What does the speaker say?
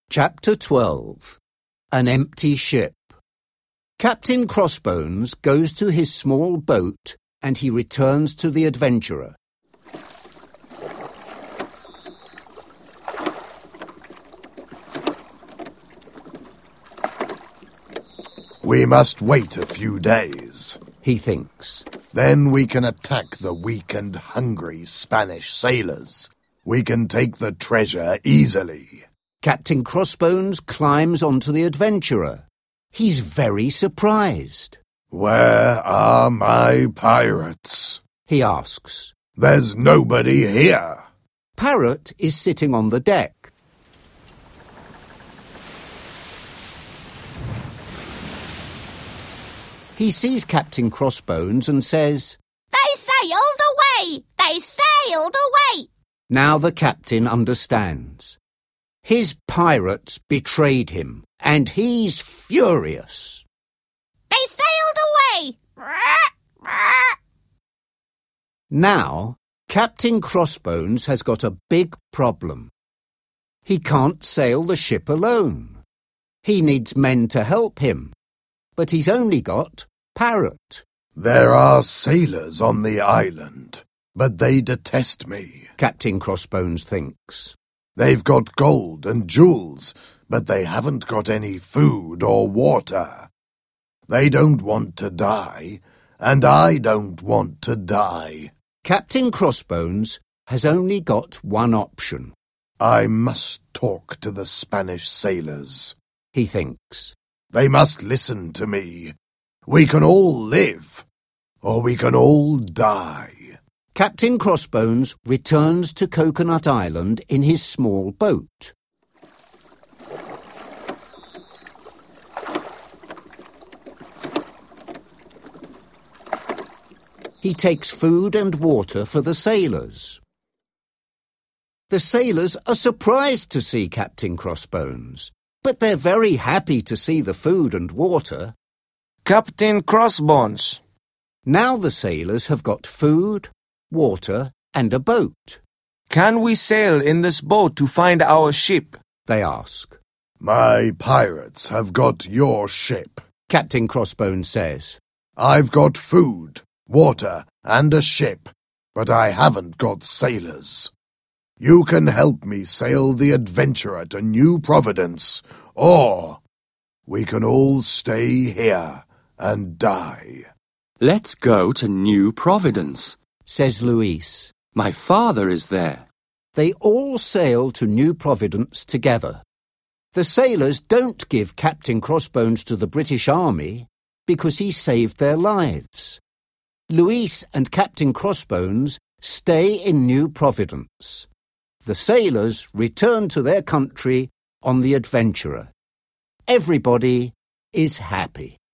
Chapter 12. An Empty Ship. Captain Crossbones goes to his small boat and he returns to the adventurer. We must wait a few days, he thinks. Then we can attack the weak and hungry Spanish sailors. We can take the treasure easily. Captain Crossbones climbs onto the adventurer. He's very surprised. Where are my pirates? He asks. There's nobody here. Parrot is sitting on the deck. He sees Captain Crossbones and says, "They sailed away! They sailed away!" Now the captain understands. His pirates betrayed him, and he's furious. They sailed away! Now, Captain Crossbones has got a big problem. He can't sail the ship alone. He needs men to help him, but he's only got Parrot. There are sailors on the island, but they detest me, Captain Crossbones thinks. They've got gold and jewels, but they haven't got any food or water. They don't want to die, and I don't want to die. Captain Crossbones has only got one option. I must talk to the Spanish sailors, he thinks. They must listen to me. We can all live, or we can all die. Captain Crossbones returns to Coconut Island in his small boat. He takes food and water for the sailors. The sailors are surprised to see Captain Crossbones, but they're very happy to see the food and water. Captain Crossbones. Now the sailors have got food, water and a boat. Can we sail in this boat to find our ship? They ask. My pirates have got your ship, Captain Crossbones says. I've got food, water and a ship, but I haven't got sailors. You can help me sail the adventurer to New Providence, or we can all stay here and die. Let's go to New Providence, says Luis. My father is there. They all sail to New Providence together. The sailors don't give Captain Crossbones to the British Army because he saved their lives. Luis and Captain Crossbones stay in New Providence. The sailors return to their country on the Adventurer. Everybody is happy.